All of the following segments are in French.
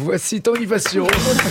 Voici Tanguy Passion.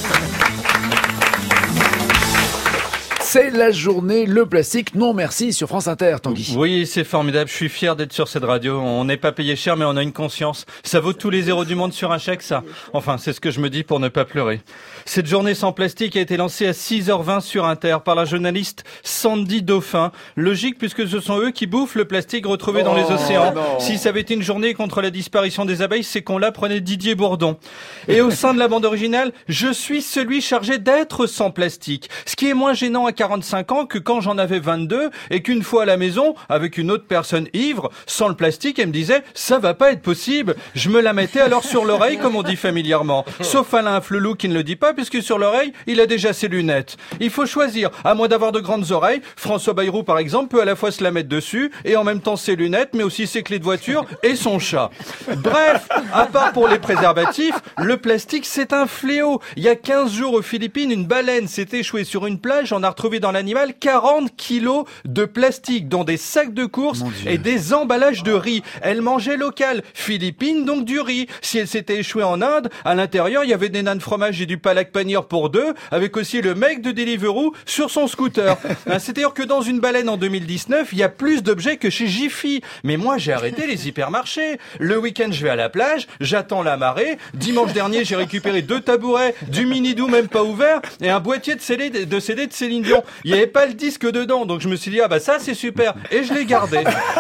C'est la journée Le Plastique non merci sur France Inter, Tanguy. Oui, c'est formidable. Je suis fier d'être sur cette radio. On n'est pas payé cher, mais on a une conscience. Ça vaut tous les euros du monde sur un chèque, ça. Enfin, c'est ce que je me dis pour ne pas pleurer. Cette journée sans plastique a été lancée à 6h20 sur Inter par la journaliste Sandy Dauphin. Logique, puisque ce sont eux qui bouffent le plastique retrouvé dans les océans. Si ça avait été une journée contre la disparition des abeilles, c'est qu'on l'apprenait Didier Bourdon. Et au sein de la bande originale, je suis celui chargé d'être sans plastique. Ce qui est moins gênant à 45 ans que quand j'en avais 22 et qu'une fois à la maison, avec une autre personne ivre, sans le plastique, elle me disait « ça va pas être possible ». Je me la mettais alors sur l'oreille, comme on dit familièrement. Sauf Alain Flelou qui ne le dit pas, puisque sur l'oreille, il a déjà ses lunettes. Il faut choisir, à moins d'avoir de grandes oreilles. François Bayrou, par exemple, peut à la fois se la mettre dessus et en même temps ses lunettes, mais aussi ses clés de voiture et son chat. Bref, à part pour les préservatifs, le plastique, c'est un fléau. Il y a 15 jours aux Philippines, une baleine s'est échouée sur une plage. On a retrouvé dans l'animal 40 kilos de plastique, dont des sacs de course et des emballages de riz. Elle mangeait local. Philippines, donc du riz. Si elle s'était échouée en Inde, à l'intérieur, il y avait des nains de fromage et du palak paneer pour deux, avec aussi le mec de Deliveroo sur son scooter. C'est-à-dire que dans une baleine en 2019, il y a plus d'objets que chez Jiffy. Mais moi, j'ai arrêté les hypermarchés. Le week-end, je vais à la plage, j'attends la marée. Dimanche dernier, j'ai récupéré 2 tabourets, du mini-doux même pas ouvert, et un boîtier de CD de Céline Dion. Il n'y avait pas le disque dedans, donc je me suis dit, ah bah ça c'est super, et je l'ai gardé.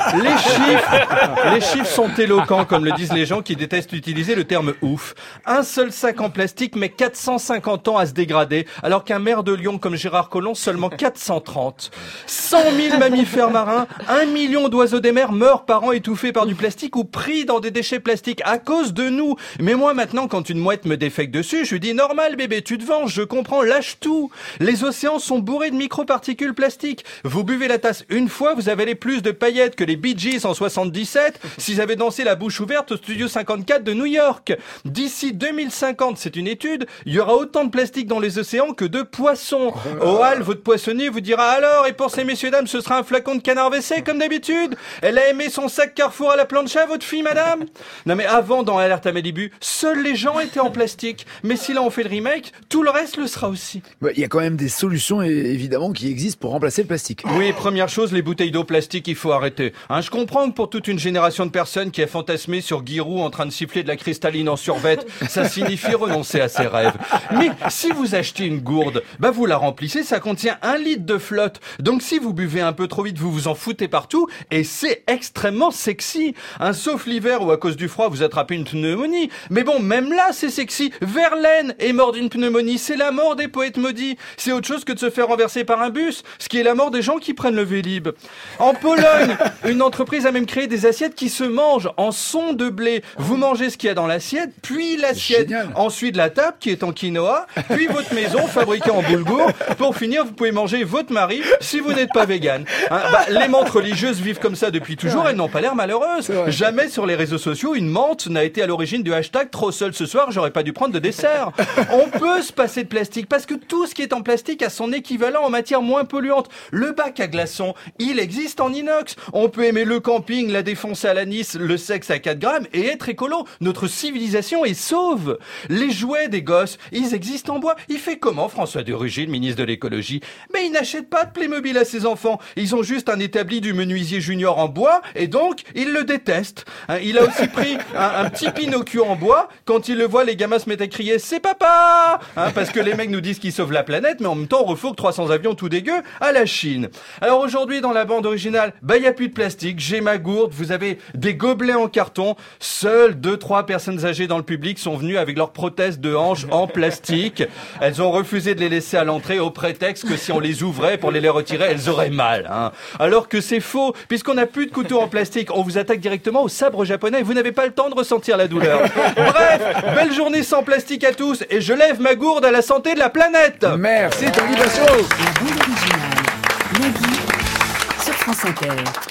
Les chiffres sont éloquents, comme le disent les gens qui détestent utiliser le terme ouf. Un seul sac en plastique met 450 ans à se dégrader, alors qu'un maire de Lyon comme Gérard Collomb, seulement 430. 100 000 mammifères marins, 1 million d'oiseaux des mers meurent par an étouffés par du plastique ou pris dans des déchets plastiques à cause de nous. Mais moi maintenant, quand une mouette me défèque dessus, je lui dis, normal bébé, tu te venges, je comprends, lâche tout. Les océans sont bourrés de microparticules plastiques. Vous buvez la tasse une fois, vous avalez plus de paillettes que les Bee Gees en 77 s'ils avaient dansé la bouche ouverte au Studio 54 de New York. D'ici 2050, c'est une étude, il y aura autant de plastique dans les océans que de poissons. Au hall, votre poissonnier vous dira alors, et pour ces messieurs dames, ce sera un flacon de canard WC comme d'habitude. Elle a aimé son sac Carrefour à la plancha, votre fille, madame? Non mais avant, dans Alerte à Malibu, seuls les gens étaient en plastique. Mais si là on fait le remake, tout le reste le sera aussi. Il y a quand même des solutions évidemment qui existent pour remplacer le plastique. Oui, première chose, les bouteilles d'eau plastique, il faut arrêter. Je comprends que pour toute une génération de personnes qui a fantasmé sur Giroud en train de siffler de la cristalline en survette, ça signifie renoncer à ses rêves. Mais si vous achetez une gourde, vous la remplissez, ça contient 1 litre de flotte. Donc si vous buvez un peu trop vite, vous vous en foutez partout et c'est extrêmement sexy. Sauf l'hiver où à cause du froid, vous attrapez une pneumonie. Mais bon, même là, c'est sexy. Verlaine est mort d'une pneumonie. C'est la mort des poètes maudits. C'est autre chose que de se faire renverser par un bus, ce qui est la mort des gens qui prennent le Vélib. En Pologne, une entreprise a même créé des assiettes qui se mangent en son de blé. Vous mangez ce qu'il y a dans l'assiette, puis l'assiette. Génial. Ensuite la table qui est en quinoa, puis votre maison fabriquée en boulgour. Pour finir, vous pouvez manger votre mari si vous n'êtes pas vegan. Les menthes religieuses vivent comme ça depuis toujours, elles n'ont pas l'air malheureuses. Jamais sur les réseaux sociaux, une menthe n'a été à l'origine du hashtag trop seul ce soir, j'aurais pas dû prendre de dessert. On peut se passer de plastique parce que tout ce qui est en plastique a son équivalent en matière moins polluante. Le bac à glaçons, il existe en inox. On peut aimer le camping, la défoncer à la Nice, le sexe à 4 grammes et être écolo. Notre civilisation est sauve. Les jouets des gosses, ils existent en bois. Il fait comment François de Rugy, le ministre de l'écologie? Mais il n'achète pas de Playmobil à ses enfants. Ils ont juste un établi du menuisier junior en bois et donc ils le détestent. Il a aussi pris un petit Pinocchio en bois. Quand il le voit, les gamins se mettent à crier « C'est papa !» Parce que les mecs nous disent qu'ils sauvent la planète, mais en même temps on refourgue 300 avions tout dégueu à la Chine. Alors aujourd'hui dans la bande originale, il y a plus de plastique, j'ai ma gourde, vous avez des gobelets en carton. Seules 2-3 personnes âgées dans le public sont venues avec leurs prothèses de hanche en plastique. Elles ont refusé de les laisser à l'entrée au prétexte que si on les ouvrait pour les retirer, elles auraient mal. Alors que c'est faux, puisqu'on n'a plus de couteau en plastique, on vous attaque directement au sabre japonais et vous n'avez pas le temps de ressentir la douleur. Bref, belle journée sans plastique à tous et je lève ma gourde à la santé de la planète. Merci Tanguy Passion. La bande originale. Nagui sur France Inter.